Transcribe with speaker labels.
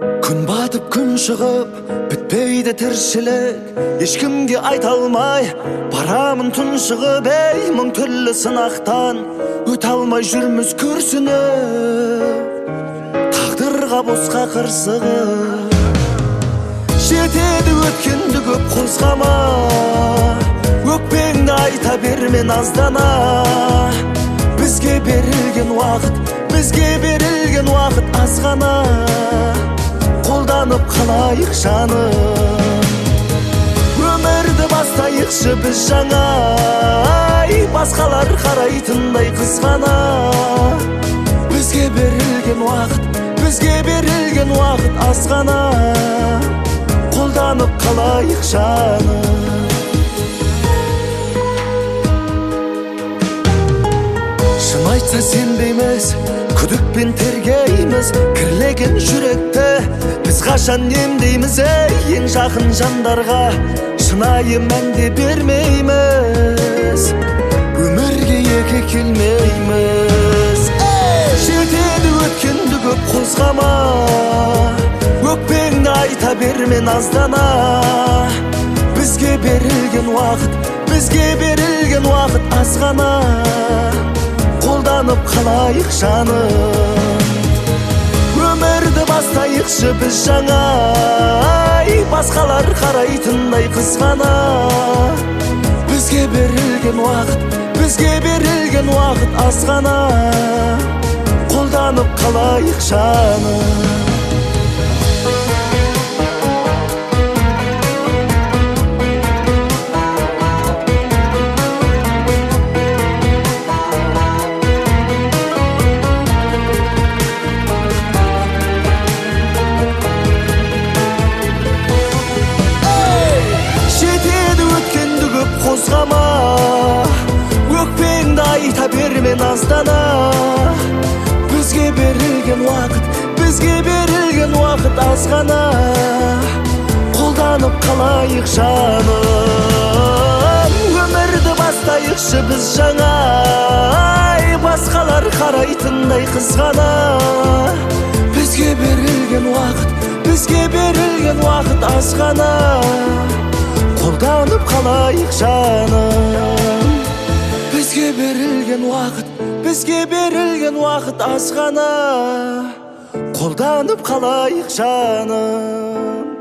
Speaker 1: Күн батып күн шығып бітпейді тіршілік, ешкімге айта алмай барамын тұншығып. Ей, мың түрлі сынақтан өте алмай жүрміз күрсініп, тағдырға босқа қырсығып. Жетеді өткенді көп қозғама, өкпеңді айта берме наздана. Бізге берілген уақыт аз ғана, қолданып қалайық жаным. Өмірді бастайықшы біз жаңа, басқалар қарайтындай қызғана. Бізге берілген уақыт аз ғана, қолданып қалайық жаным. Шын айтса сенбейміз, күдікпен тергейміз, кірлеген жүректі біз қашан емдейміз. Ең жақын жандарға шынайы мәнде бермейміз, өмірге екі келмейміз. Жетеді өткенді көп қозғама, өкпеңді айта берме наздана. Бізге берілген уақыт аз ғана, қолданып қалайық жаным. Өмірді бастайықшы біз жаңа, басқалар қарайтындай қызғана. Бізге берілген уақыт аз ғана, қолданып қалайық жаным. Қозғама, өкпеңді айта берме наздана. Бізге берілген уақыт аз ғана, қолданып қалайық жаным. Өмірді бастайықшы біз жаңа, басқалар қарайтындай қызғана. Бізге берілген уақыт аз ғана, қолданып қалайық жаным. Бізге берілген уақыт аз ғана, қолданып қалайық жаным.